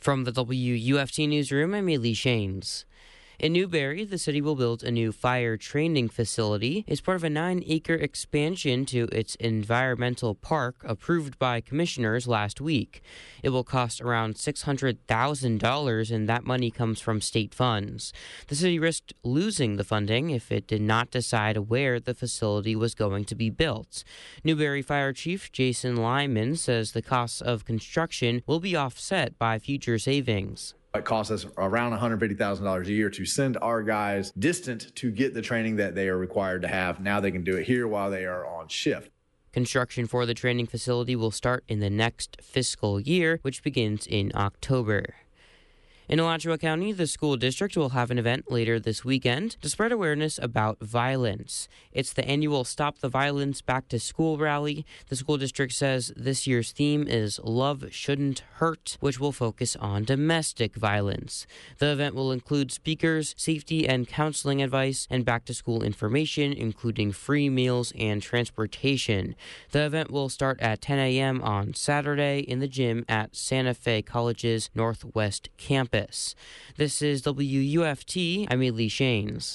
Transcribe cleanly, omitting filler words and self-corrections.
From the WUFT Newsroom, I'm Lee Shanes. In Newberry, the city will build a new fire training facility as part of a 9-acre expansion to its environmental park approved by commissioners last week. It will cost around $600,000, and that money comes from state funds. The city risked losing the funding if it did not decide where the facility was going to be built. Newberry Fire Chief Jason Lyman says the costs of construction will be offset by future savings. It costs us around $150,000 a year to send our guys distant to get the training that they are required to have. Now they can do it here while they are on shift. Construction for the training facility will start in the next fiscal year, which begins in October. In Alachua County, the school district will have an event later this weekend to spread awareness about violence. It's the annual Stop the Violence Back to School rally. The school district says this year's theme is Love Shouldn't Hurt, which will focus on domestic violence. The event will include speakers, safety and counseling advice, and back-to-school information, including free meals and transportation. The event will start at 10 a.m. on Saturday in the gym at Santa Fe College's Northwest Campus. This is WUFT. I'm Lee Shanes.